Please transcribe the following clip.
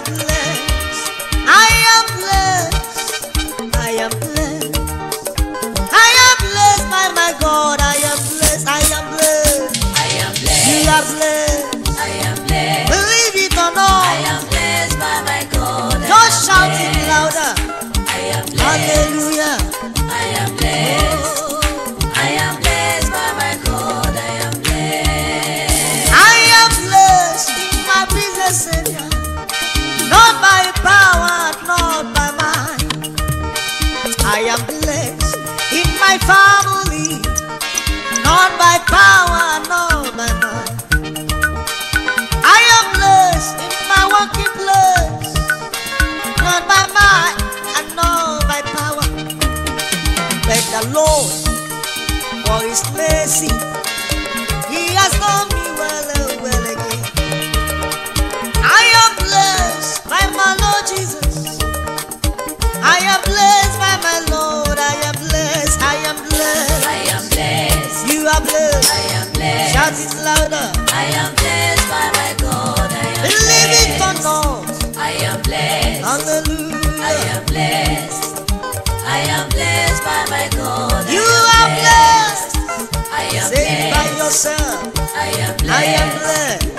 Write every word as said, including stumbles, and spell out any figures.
am blessed. I am blessed. I am blessed. I am blessed by my God. I am blessed. I am blessed. I am blessed. You are blessed. I am blessed. Believe it or not. I am blessed by my God. Just shout it louder. I am blessed. Hallelujah. I am blessed. I am blessed by my God. I am blessed. I am blessed in my business area. Not by power, not by might. I am blessed in my family. Not by power, not by might. I am blessed in my working place. Not by might and not by power. Thank the Lord for His mercy. He has done me well and well again. I am blessed by my Lord Jesus. I am blessed by my Lord. I am blessed. I am blessed. I am blessed. You are blessed. I am blessed. Shout it louder. I am blessed by my God. I am Believe it or blessed. not. I am blessed. Hallelujah. I am blessed. I am blessed by my God. You I are am blessed. I am Say it by blessed. yourself. I am blessed. I am blessed.